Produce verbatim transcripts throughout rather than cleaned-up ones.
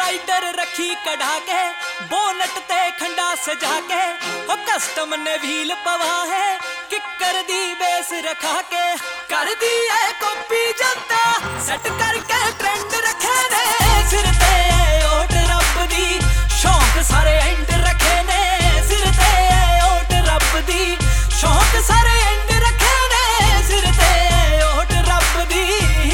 Rider रखी कढ़ा के, bonnet ते खंडा सजा के, ओ कस्टम ने व्हील पवा है, किकर दी बेस रखा के, कर दी है कॉपी जनता, सेट करके ट्रेंड रखे ने, सिर ते ओट रब दी, शौक सारे एंड रखे ने, सिर ते ओट रब दी, शौक सारे एंड रखे ने, सिर ते ओट रब दी।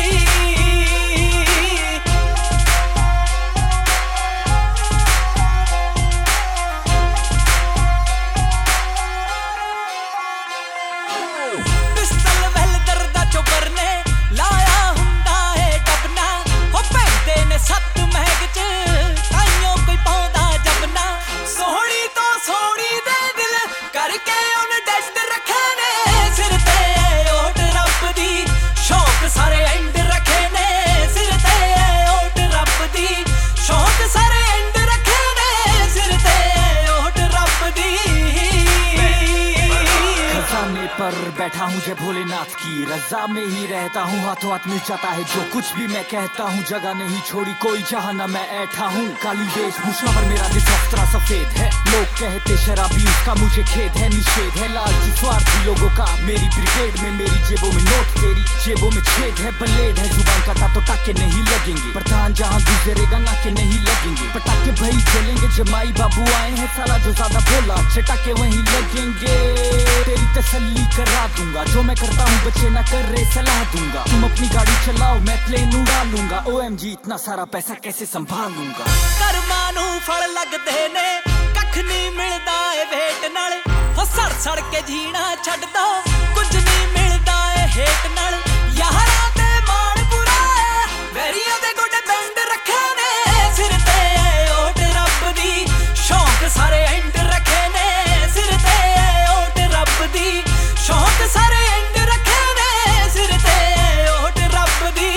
पर बैठा हूँ जय भोलेनाथ की रजा में ही रहता हूँ, हाथों हाथ मिल जाता है जो कुछ भी मैं कहता हूँ, जगह नहीं छोड़ी कोई जहाँ न मैं ऐठा हूँ। काली वेशभूषा पर मेरा दिल सस्त्रा सफेद है, लोग कहते शराबी उसका मुझे खेद है, निषेध है लालची स्वार्थी लोगों का मेरी ब्रिगेड में, मेरी जेबों में नोट तेरी जेबों में छेद है, ब्लेड है जुबान काटा तो टाके नहीं लगेंगे, प्रधान जहाँ गुजरेगा नाके नहीं लगेंगे, पटाखे भाई चलेंगे जब माई बाबू आए हैं, साला जो ज्यादा बोला चटाके वहीं लगेंगे, तेरी तसल्ली करा दूंगा, जो मैं करता हूँ बच्चे ना कर रहे सलाह दूंगा, तुम अपनी गाड़ी चलाओ मैं प्लेन उड़ा लूंगा, ओ एम जी इतना सारा पैसा कैसे संभालूंगा। कर्मां नूं फल लगदे ने, कख नहीं मिलदा ए वेट नाल, हो सड़ सड़ के जीना छड्ड दो, कुछ नहीं मिलदा ए हेट नाल, यारां ते मान बुरा है, वैरियां दे गोडे बैंड रखे ने, सिर ते ओट रब दी, शौक सारे एंड रखे ने, सिर ते ओट रब दी, शौक सारे एंड रखे ने, सिर ते ओट रब दी।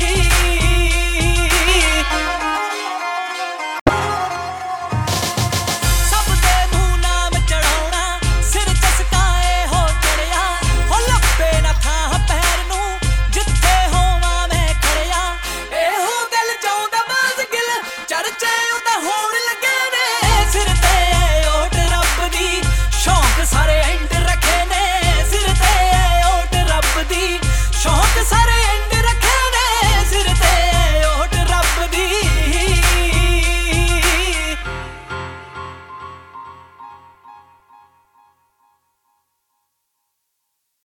सब दे मुंह नाम चढ़ाउणा, सिर चसकाए हो चढ़िया, हो लप्पे ना थां पैर नूं, जिथे होवां मैं खड़िया, एहो गल चाहुंदा बाज गिल, चर्चे उदा होण